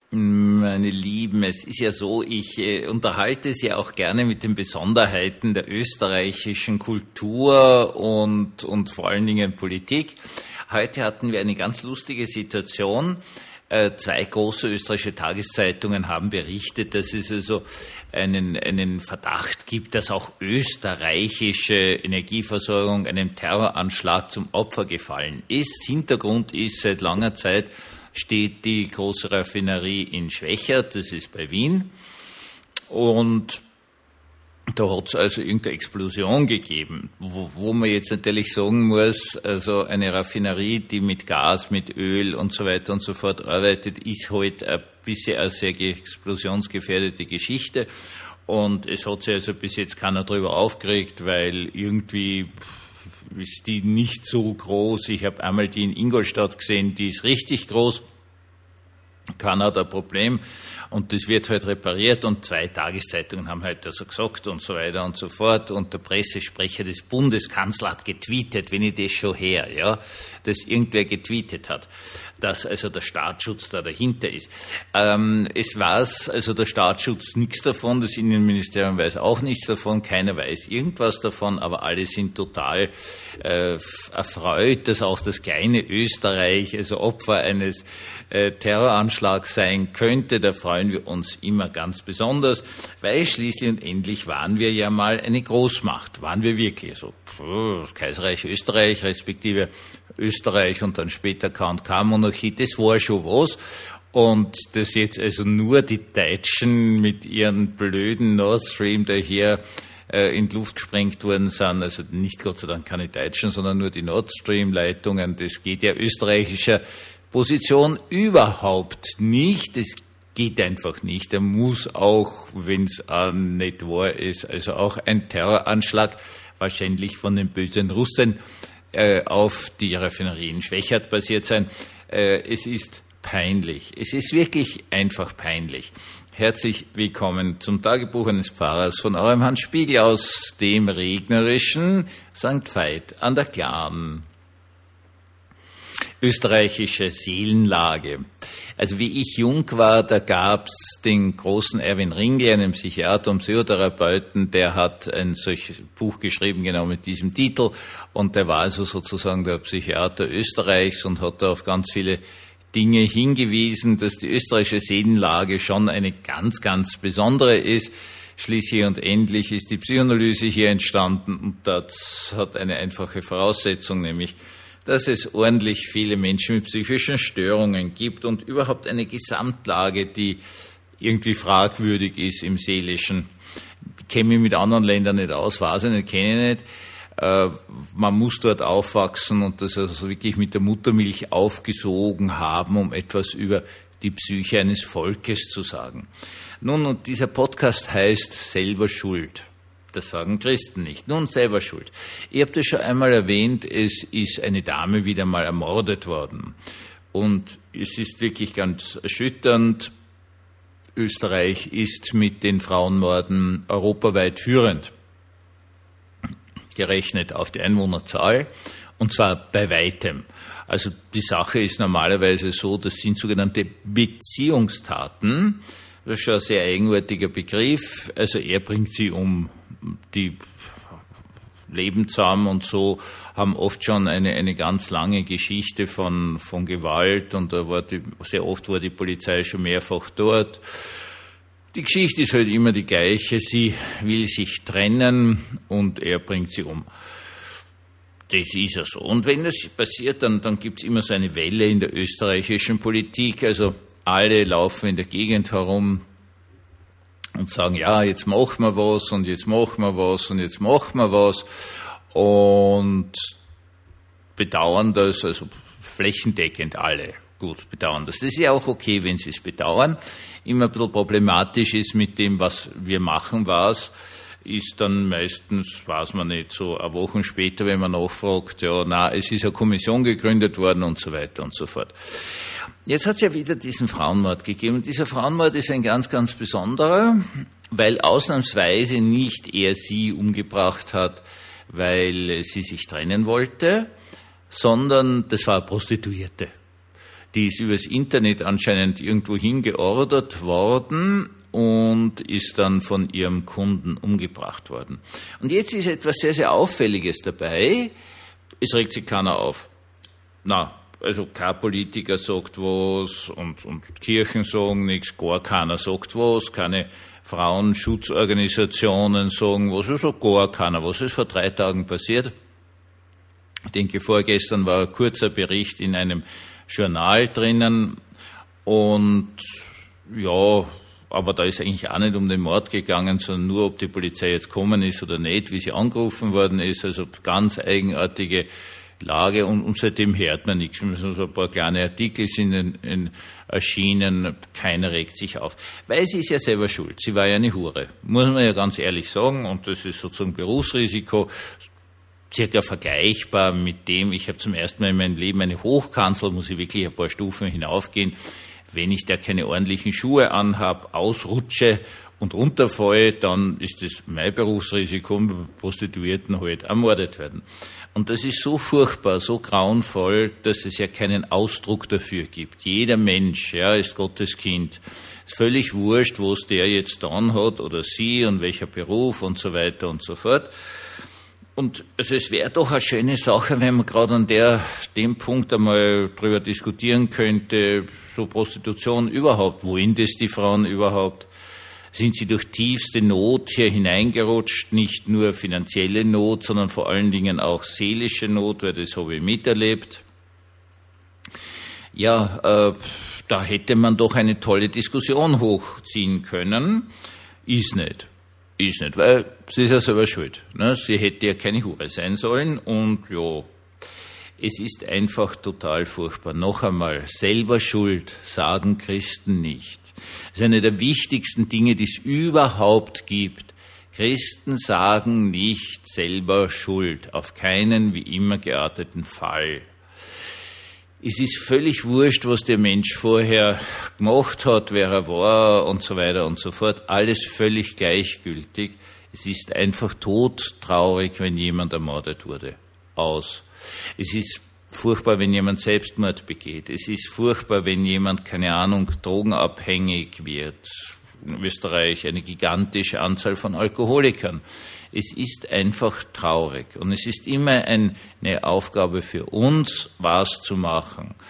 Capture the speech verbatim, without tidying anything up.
Meine Lieben, es ist ja so, ich äh, unterhalte es ja auch gerne mit den Besonderheiten der österreichischen Kultur und, und vor allen Dingen Politik. Heute hatten wir eine ganz lustige Situation. Äh, zwei große österreichische Tageszeitungen haben berichtet, dass es also einen, einen Verdacht gibt, dass auch österreichische Energieversorgung einem Terroranschlag zum Opfer gefallen ist. Hintergrund ist, seit langer Zeit steht die große Raffinerie in Schwechat, das ist bei Wien, und da hat es also irgendeine Explosion gegeben, wo, wo man jetzt natürlich sagen muss, also eine Raffinerie, die mit Gas, mit Öl und so weiter und so fort arbeitet, ist halt ein bisschen eine sehr explosionsgefährdete Geschichte, und es hat sich also bis jetzt keiner drüber aufgeregt, weil irgendwie ist die nicht so groß. Ich habe einmal die in Ingolstadt gesehen, die ist richtig groß. Keiner hat ein Problem, und das wird halt repariert, und zwei Tageszeitungen haben halt also gesagt und so weiter und so fort, und der Pressesprecher des Bundeskanzlers hat getweetet, wenn ich das schon her, ja, dass irgendwer getweetet hat, dass also der Staatsschutz da dahinter ist. Ähm, es weiß also der Staatsschutz nichts davon, das Innenministerium weiß auch nichts davon, keiner weiß irgendwas davon, aber alle sind total äh, erfreut, dass auch das kleine Österreich also Opfer eines äh, Terroranschlags sein könnte. Da freuen wir uns immer ganz besonders, weil schließlich und endlich waren wir ja mal eine Großmacht, waren wir wirklich so. Das Kaiserreich Österreich, respektive Österreich und dann später K und K-Monarchie, das war schon was. Und dass jetzt also nur die Deutschen mit ihren blöden Nord Stream daher äh, in die Luft gesprengt worden sind, also nicht Gott sei Dank keine Deutschen, sondern nur die Nord Stream-Leitungen, das geht ja österreichischer Position überhaupt nicht. Das geht einfach nicht. Er muss auch, wenn es äh, nicht wahr ist, also auch ein Terroranschlag, wahrscheinlich von den bösen Russen, äh, auf die Raffinerie in Schwechat basiert sein. Äh, es ist peinlich. Es ist wirklich einfach peinlich. Herzlich willkommen zum Tagebuch eines Pfarrers von eurem Hans Spiegel aus dem regnerischen Sankt Veit an der Glan. Österreichische Seelenlage. Also wie ich jung war, da gab's den großen Erwin Ringel, einen Psychiater und Psychotherapeuten, der hat ein solches Buch geschrieben, genau mit diesem Titel, und der war also sozusagen der Psychiater Österreichs und hat da auf ganz viele Dinge hingewiesen, dass die österreichische Seelenlage schon eine ganz, ganz besondere ist. Schließlich und endlich ist die Psychoanalyse hier entstanden, und das hat eine einfache Voraussetzung, nämlich dass es ordentlich viele Menschen mit psychischen Störungen gibt und überhaupt eine Gesamtlage, die irgendwie fragwürdig ist im Seelischen. Ich kenne mich mit anderen Ländern nicht aus, weiß ich nicht, kenne ich nicht. Äh, man muss dort aufwachsen und das also wirklich mit der Muttermilch aufgesogen haben, um etwas über die Psyche eines Volkes zu sagen. Nun, und dieser Podcast heißt Selber Schuld. Das sagen Christen nicht. Nun, selber schuld. Ich habe das schon einmal erwähnt, es ist eine Dame wieder mal ermordet worden. Und es ist wirklich ganz erschütternd. Österreich ist mit den Frauenmorden europaweit führend, gerechnet auf die Einwohnerzahl, und zwar bei weitem. Also die Sache ist normalerweise so, das sind sogenannte Beziehungstaten. Das ist schon ein sehr eigenartiger Begriff. Also er bringt sie um, die leben zusammen und so, haben oft schon eine, eine ganz lange Geschichte von, von Gewalt, und da war die, sehr oft war die Polizei schon mehrfach dort. Die Geschichte ist halt immer die gleiche. Sie will sich trennen und er bringt sie um. Das ist ja so. Und wenn das passiert, dann, dann gibt es immer so eine Welle in der österreichischen Politik. Also alle laufen in der Gegend herum und sagen, ja, jetzt machen wir was und jetzt machen wir was und jetzt machen wir was, und bedauern das, also flächendeckend alle. Gut, bedauern das. Das ist ja auch okay, wenn sie es bedauern. Immer ein bisschen problematisch ist mit dem, was wir machen, was ist dann meistens, weiß man nicht, so eine Woche später, wenn man nachfragt, ja, na, es ist eine Kommission gegründet worden und so weiter und so fort. Jetzt hat es ja wieder diesen Frauenmord gegeben. Und dieser Frauenmord ist ein ganz, ganz besonderer, weil ausnahmsweise nicht er sie umgebracht hat, weil sie sich trennen wollte, sondern das war eine Prostituierte. Die ist übers Internet anscheinend irgendwo hingeordert worden und ist dann von ihrem Kunden umgebracht worden. Und jetzt ist etwas sehr, sehr Auffälliges dabei. Es regt sich keiner auf. Na, also kein Politiker sagt was und, und Kirchen sagen nichts, gar keiner sagt was, keine Frauenschutzorganisationen sagen was, also gar keiner. Was ist vor drei Tagen passiert? Ich denke, vorgestern war ein kurzer Bericht in einem Journal drinnen und ja, aber da ist eigentlich auch nicht um den Mord gegangen, sondern nur, ob die Polizei jetzt gekommen ist oder nicht, wie sie angerufen worden ist, also ganz eigenartige Lage und, und seitdem hört man nichts. So ein paar kleine Artikel sind in, in erschienen, keiner regt sich auf. Weil sie ist ja selber schuld. Sie war ja eine Hure. Muss man ja ganz ehrlich sagen. Und das ist sozusagen Berufsrisiko, circa vergleichbar mit dem, ich habe zum ersten Mal in meinem Leben eine Hochkanzel, muss ich wirklich ein paar Stufen hinaufgehen. Wenn ich da keine ordentlichen Schuhe anhab, ausrutsche und runterfalle, dann ist das mein Berufsrisiko, und Prostituierten halt ermordet werden. Und das ist so furchtbar, so grauenvoll, dass es ja keinen Ausdruck dafür gibt. Jeder Mensch, ja, ist Gottes Kind. Ist völlig wurscht, was der jetzt dann hat oder sie und welcher Beruf und so weiter und so fort. Und also es wäre doch eine schöne Sache, wenn man gerade an der, dem Punkt einmal drüber diskutieren könnte, so Prostitution überhaupt, wohin das die Frauen überhaupt? Sind sie durch tiefste Not hier hineingerutscht, nicht nur finanzielle Not, sondern vor allen Dingen auch seelische Not, weil das habe ich miterlebt. Ja, äh, da hätte man doch eine tolle Diskussion hochziehen können. Ist nicht. Ist nicht, weil sie ist ja selber schuld. Ne? Sie hätte ja keine Hure sein sollen und ja, es ist einfach total furchtbar. Noch einmal, selber schuld sagen Christen nicht. Das ist eine der wichtigsten Dinge, die es überhaupt gibt. Christen sagen nicht selber schuld, auf keinen wie immer gearteten Fall. Es ist völlig wurscht, was der Mensch vorher gemacht hat, wer er war und so weiter und so fort. Alles völlig gleichgültig. Es ist einfach todtraurig, wenn jemand ermordet wurde. Aus. Es ist furchtbar, wenn jemand Selbstmord begeht. Es ist furchtbar, wenn jemand, keine Ahnung, drogenabhängig wird. In Österreich eine gigantische Anzahl von Alkoholikern. Es ist einfach traurig und es ist immer eine Aufgabe für uns, was zu machen.